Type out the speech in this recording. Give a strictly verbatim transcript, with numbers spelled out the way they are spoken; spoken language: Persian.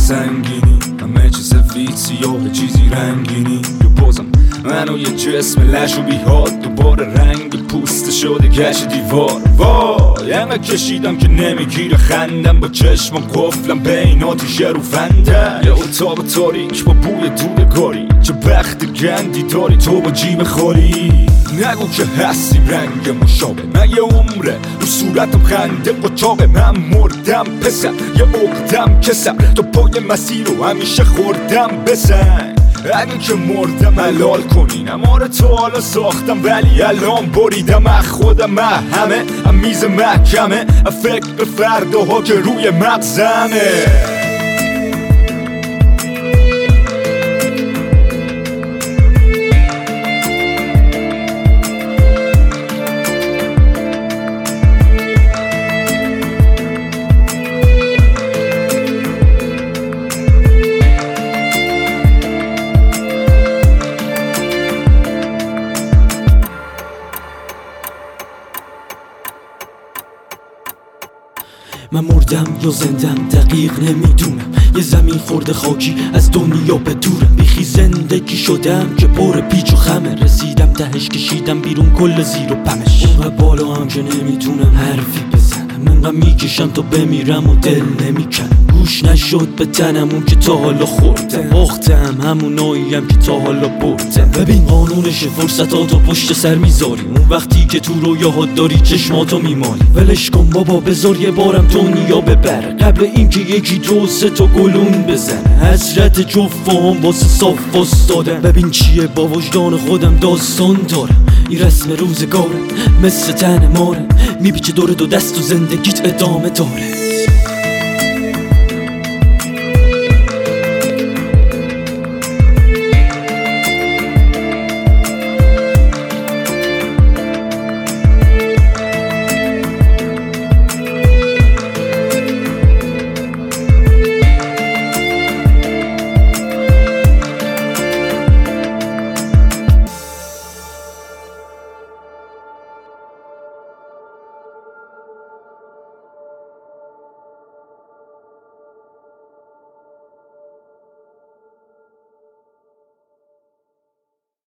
سنگینی، همه چی سفید سیاه چیزی رنگینی. یا بازم منو یه جسم لش و بیهاد، دوباره رنگ پوست شده گش دیوار. وای انقدر کشیدم که نمیگیره خندم، با چشمم قفلم بین آتیش رو فنده. یه اتاق تاریک با بوی دودگاری، چه بخت گندی داری تو با جیب خوری. نگو که هستی رنگ مشابه، من یه عمره رو صورتم خنده قچاقه. من مردم پسر یه عقدم کسر، تو پای مسیر رو همیشه خوردم بسن. اگه که مردم حلال کنین، اماره تو حالا ساختم ولی الان بریدم. از خودم همه هم میز محکمه، فکر به فرداها که روی مغزمه. من مردم یا زندم دقیق نمیدونم، یه زمین خورده خاکی از دنیا به دورم. بیخی زندگی شدم که پر پیچ و خمه، رسیدم تهش کشیدم بیرون کل زیر و پمش. اونقدر بالا هم که نمیتونم حرفی بزنم، منقدر میکشم تا بمیرم و دل نمیکنم. گوش نشد به تنم اون که تا حالا خوردم، باختم هموناییم که تا حالا بردم. ببین قانونش فرصتاتو پشت سر میذاری، اون وقتی که تو رویاهات داری چشماتو میمالی. ولش کن بابا بذار یه بارم دنیا ببره، قبل اینکه یکی دو سه تا گلون بزنه. حسرت جفام واسه صاف وستادم، ببین چیه با وجدان خودم داستان دارم. این رسم روزگاره مثل تن ماره، میپیچه دور دو دست و زندگیت ادامه داره.